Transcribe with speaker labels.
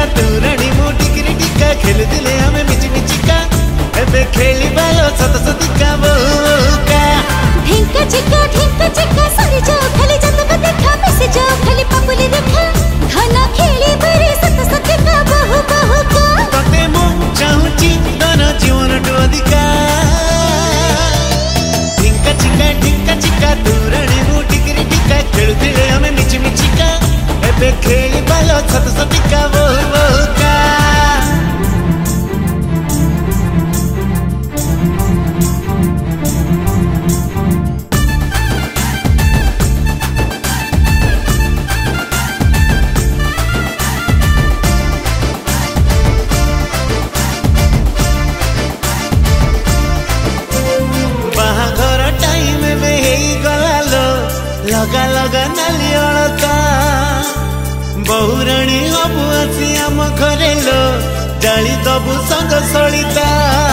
Speaker 1: चिका तू राणी मो टिकरी टिका खेलुले हमें मिची मिचिका एबे खेली बालो सत सतिका बहुका
Speaker 2: ढिंका चिका सरी जाओ खाली जतक देखा मिस जाओ खाली पापुली देखा घना खेली बरे सत सतिका बहुका
Speaker 1: तते मो चाहूची तन जीवन टो अधिका ढिंका चिका तू राणी मो टिकरी टिका खेलुले हमें मिची मिचिका एबे खेली बालो सत सतिका बहुका लगा लगा नाली अलता बहुराणी हबु आसी आम घरे लो जाली दबु संग सलिता।